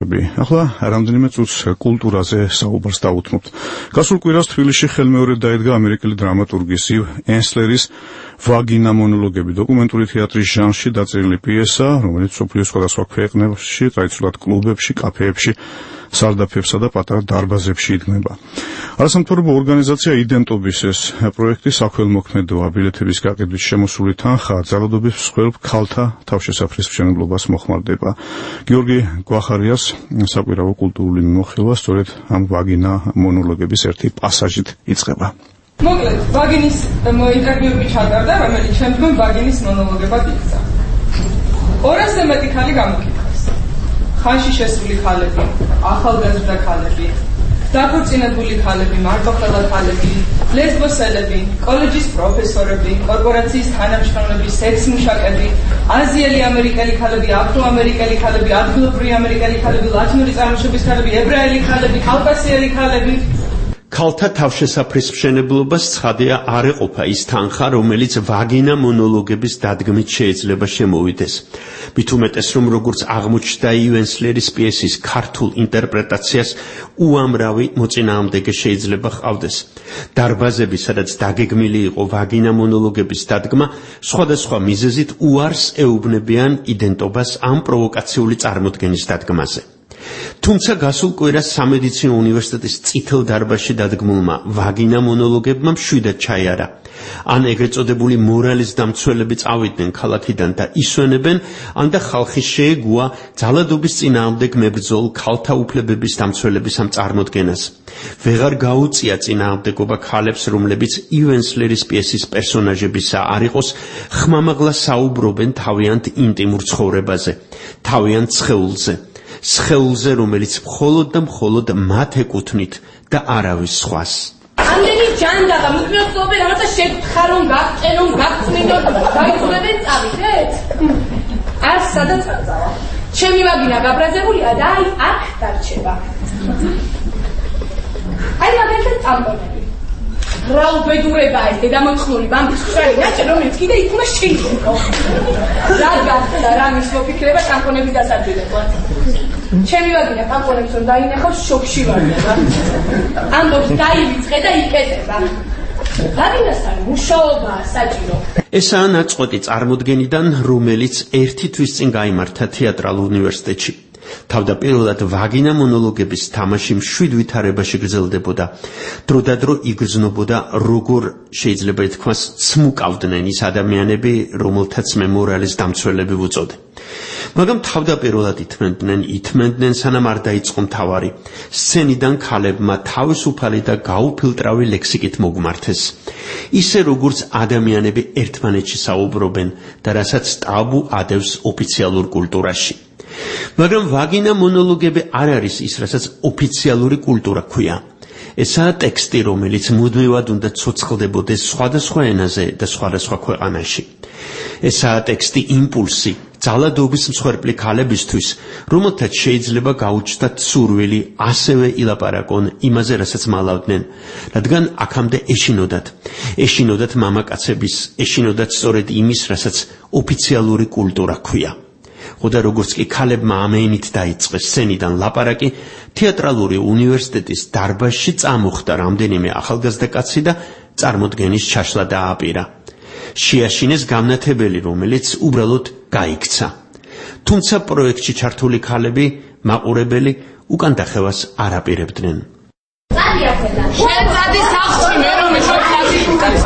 ახლა რამდენიმე წუთს კულტურაზე საუბარს დავუთმობთ. გასულ კვირას თბილისში ხელმეორედ დაიდგა ამერიკელი დრამატურგის ივ ენსლერის ვაგინა მონოლოგები დოკუმენტური თეატრის ჟანრში დაწერილი პიესა, რომელიც მსოფლიოს სხვადასხვა ქვეყნებში, ტრადიციულად კლუბებში, კაფეებში, სარდაფებსა და პატარა დარბაზებში იდგმება. არასამთავრობო ორგანიზაცია იდენტობის ეს პროექტი საქველმოქმედოა, ბილეთების გაყიდვის შემოსული თანხა ძალადობის მსხვერპ ქალთა თავშესაფრის მშენებლობას მოხმარდება. გიორგი გვახარიას საკვირაო კულტურული მიმოხილვა სწორედ ამ ვაგინა მონოლოგების ერთი პასაჟით იწყება. მოკლედ, ვაგინის ინტერვიუები ჩატარდა, რომელიც შემდგომ ვაგინის მონოლოგებად იქცა. 200-ზე მეტი ქალი გამოკითხეს. ხანში შესული ქალები, ახალგაზრდა ქალები, დაქორწინებული ქალები, მარტოხელა ქალები, ლესბოსელები, კოლეჯის პროფესორები, კორპორაციის თანამშრომლები, სექს-მუშაკები, აზიელი ამერიკელი ქალები, აფრო-ამერიკელი ქალები, ადგილობრივი ამერიკელი ქალები, ლათინური წარმოშობის ქალები, ებრაელი ქალები, კავკასიელი ქალები. ქალთა თავშესაფრის მშენებლობას ცხადია არ ეყოფა ის თანხა, რომელიც ვაგინა მონოლოგების დადგმით შეიძლება შემოვიდეს. მით უმეტეს, რომ როგორც აღმოჩნდა ივ ენსლერის პიესის ქართულ ინტერპრეტაციას უამრავი მოწინააღმდეგე შეიძლება ჰყავდეს. დარბაზები, სადაც დაგეგმილი იყო ვაგინა მონოლოგების დადგმა, სხვადასხვა მიზეზით უარს ეუბნებიან იდენტობას ამ პროვოკაციული წარმოდგენის დადგმაზე. თუმცა გასულ კვირას სამედიცინო უნივერსიტეტის წითელ დარბაზში დადგმულმა ვაგინა მონოლოგებმა მშვიდად ჩაიარა. ან ეგრეთ წოდებული მორალის დამცველები წავიდნენ ქალაქიდან და ისვენებენ, ან და ხალხის შეეგუა ძალადობის წინააღმდეგ მებრძოლ ქალთა უფლებების დამცველების ამ წარმოდგენას. ვეღარ გაუწია წინააღმდეგობა ქალებს, რომლებიც ივ ენსლერის პიესის პერსონაჟებისა არ იყოს, ხმამაღლა საუბრობენ თავიანთ ინტიმურ ცხოვრებაზე, თავიანთ სხეულზე. სხეულზე, რომელიც მხოლოდ და მხოლოდ მათ ეკუთვნით და არავის სხვას. ამდენი ჯანდაღა, მუდმივად ვწობენ, რაღაცა შეგთხა რომ გაგყენონ, გაგწმინდონ, გაიწვევენ წავიდეთ? არ სადაც წავა. ჩემი ვაგინა გაბრაზებულია და აი აქ დარჩება. აი მაგალითად ტამპონები. რა უბედურება ეს დედამოწმული ბამბის ხვარი ნაჭე, რომელიც კიდე იქ უნდა შეიძლება. რა გახდა, რა მის მოფიქრება ტამპონების დასაძვირებლად. ჩემი ვაგინა ტამპონებს რომ დაინახავს, შოკში ვარ. ამბობს დაივიწყე და იკეტება. ვაგინასთან მუშაობა საჭირო. ესაა ნაწყვეტი წარმოდგენიდან, რომელიც ერთი თვის წინ გაიმართა თეატრალურ უნივერსიტეტში. თავდაპირველად ვაგინა მონოლოგების თამაში მშვიდ ვითარებაში გრძელდებოდა. დროდადრო იგრძნობოდა, როგორ შეიძლება ითქვას, ცმუკავდნენ ის ადამიანები, რომელთაც მე მორალის დამცველები ვუწოდე. მაგრამ თავდაპირველად ითმენდნენ, სანამ არ დაიწყო მთავარი. სცენიდან ქალებმა თავისუფალი და გაუფილტრავი ლექსიკით მოგმართეს. ისე როგორც ადამიანები ერთმანეთში საუბრობენ და რასაც ტაბუ ადევს ოფიციალურ კულტურაში. მაგრამ ვაგინა მონოლოგები არ არის ის, რასაც ოფიციალური კულტურა ქვია. ესაა ტექსტი, რომელიც მუდმივად უნდა ცოცხლდებოდეს სხვადასხვა ენაზე და სხვადასხვა ქვეყანაში. ესაა ტექსტი იმპულსი ძალადობის მსხვერპლი ქალებისთვის, რომელთაც შეიძლება გაუჩნდათ სურვილი ასევე ილაპარაკონ იმაზე, რასაც მალავდნენ, რადგან აქამდე ეშინოდათ მამაკაცების, ეშინოდათ სწორედ იმის, რასაც ოფიციალური კულტურა ქვია. ხოდა როგორც კი ქალებმა ამენით დაიწყეს სცენიდან ლაპარაკი, თეატრალური უნივერსიტეტის დარბაზში წამოხდა რამდენიმე ახალგაზრდა კაცი და წარმოდგენის ჩაშლა დააპირა. შეაშინეს განათებელი, რომელიც უბრალოდ გაიქცა. თუმცა პროექტში ჩართული ქალები, მაყურებელი უკან დახევას არ აპირებდნენ. შეწადი სახლში, მე რომ შეწადი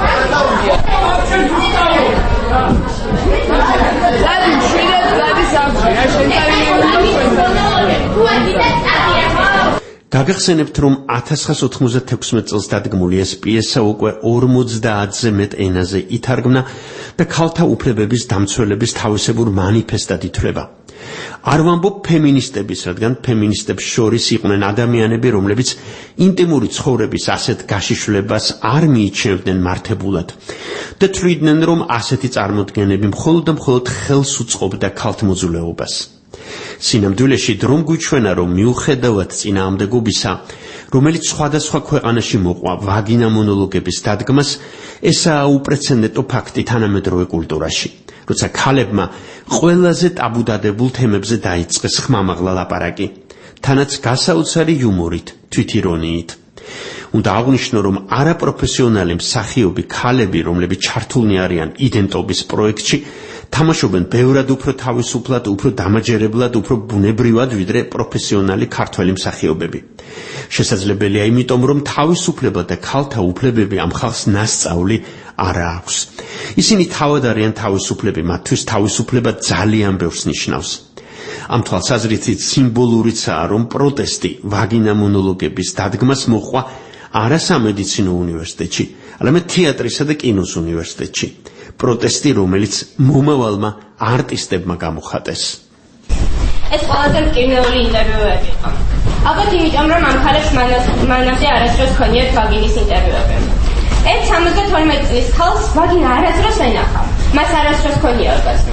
გაგახსენებთ, რომ 1996 წელს დადგმული ეს პიესა უკვე 50-ზე მეტ ენაზე ითარგმნა და ქალთა უფლებების დამცველების თავისებურ მანიფესტად ითვლება. არ ვამბობ ფემინისტების, რადგან ფემინისტებს შორის იყვნენ ადამიანები, რომლებიც ინტიმური ცხოვრების ასეთ გაშიშვლებას არ მიიჩნევდნენ მართებულად და თვლიდნენ, რომ ასეთი წარმოდგენები მხოლოდ და მხოლოდ ხელს უწყობდა ქალთმოძულეობას. სინამდვილეში დრომ გვიჩვენა, რომ მიუხედავად წინააღმდეგობისა, რომელიც სხვადასხვა ქვეყანაში მოყვა ვაგინა მონოლოგების დადგმას, ესაა უპრეცედენტო ფაქტი თანამედროვე კულტურაში, როცა ქალებმა ყველაზე ტაბუდადებულ თემებზე დაიწყეს ხმამაღლა ლაპარაკი. თანაც გასაოცარი იუმორით, თვითირონიით. უნდა აღვნიშნო, რომ არაპროფესიონალი მსახიობი ქალები, რომლებიც ჩართულნი არიან იდენტობის პროექტში, თამაშობენ ბევრად უფრო თავისუფლად, უფრო დამაჯერებლად, უფრო ბუნებრივად, ვიდრე პროფესიონალი ქართველი მსახიობები. შესაძლებელია იმიტომ, რომ თავისუფლება და ქალთა უფლებები ამ ხალხს ნასწავლი არ აქვს. ისინი თავად არიან თავისუფლები, მათთვის თავისუფლება ძალიან ბევრს ნიშნავს. ამ თვალსაზრისით სიმბოლურიცაა, რომ პროტესტი ვაგინა მონოლოგების დადგმას მოჰყვა არა სამედიცინო უნივერსიტეტში, არამედ თეატრისა და კინოს უნივერსიტეტში. პროტესტი, რომელიც მომავალმა არტისტებმა გამოხატეს. ეს ყველაზე მტკივნეული ინტერვიუები იყო. ალბათ იმიტომ, რომ ამ ხალხს მანამდე არასდროს ჰქონიათ ვაგინის ინტერვიუები. ერთ 72 წლის ქალს ვაგინა არასდროს ენახა. მას არასდროს ჰქონია ორგაზმი.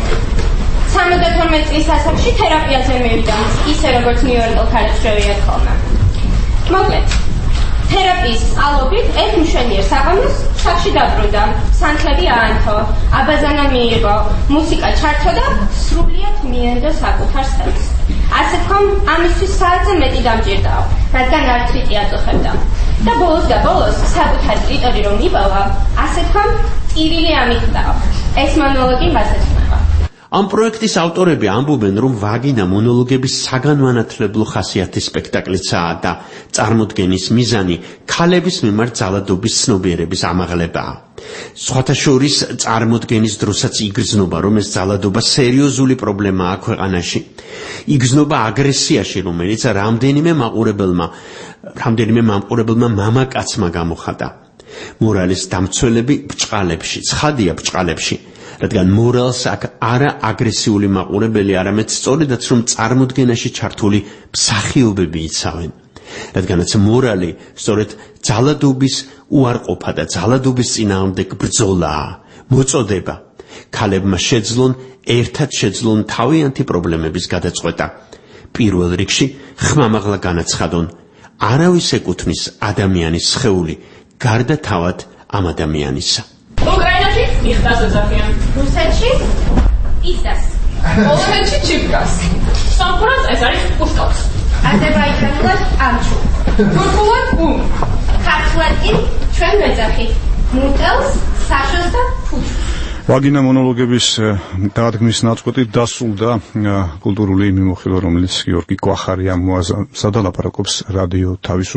72 წლის ასაკში თერაპიაზე მივიდა, ისე როგორც ნიუ-იორკელ ქალებს შევიათ ხოლმე. მოკლედ, თერაპიის სწავლობით ერთ მშვენიერ საღამოს სახში დაბრუნდა, სანთლები აანთო, აბაზანა მიიღო, მუსიკა ჩართო და სრულიად მიენდო საკუთარ ხელს. ასე თქვა, ამისთვის საათზე მეტი დამჭირდაო, რადგან არ თვიტი აწუხებდა. და ბოლოს და ბოლოს საკუთარ ტრიტორი რომ იბავა, ასე თქვა, ტირილი ამიხდაო. ეს მონოლოგი მასეც ხდება. ამ პროექტის ავტორები ამბობენ, რომ ვაგინა მონოლოგების საგანმანათლებლო ხასიათის სპექტაკლიცაა და წარმოდგენის მიზანი ქალების მიმართ ძალადობის ცნობიერების ამაღლებაა. სხვათა შორის წარმოდგენის დროსაც იგრძნობა, რომ ეს ძალადობა სერიოზული პრობლემაა ქვეყანაში. იგრძნობა აგრესიაში, რომელიც რამდენიმე მაყურებელმა მამაკაცმა გამოხატა. მორალის დამცველები ბჭყალებში, ცხადია ბჭყალებში. რადგან მორალს აქ არა აგრესიული მაყურებელი, არამედ სწორედაც რომ წარმოდგენაში ჩართული მსახიობები იცავენ. რადგანაც მორალი სწორედ ძალადობის უარყოფა და ძალადობის წინააღმდეგ ბრძოლაა, მოწოდება. ქალებმა ერთად შეძლონ თავიანთი პრობლემების გადაწყვეტა. პირველ რიგში ხმამაღლა განაცხადონ, არავის ეკუთვნის ადამიანის სხეული, გარდა თავად ამ ადამიანისა. უკრაინაში იხდას ეძახიან. რუსეთში იზდას. პოლონეთში ჩიპკას. სამყაროს ეს არის პუშკოვს. აზერბაიჯანულად ამჩუ. თურქულად ბუმ. ქართულად კი ჩვენ მეძახით. მუტელს, საშოს და ფუჩს. ვაგინა მონოლოგების დადგმის ნაწყვეტი დასრულდა კულტურული მიმოხილვა, რომელიც გიორგი კვახარი ამოაზრდა და ლაპარაკობს რადიო თავისუფლება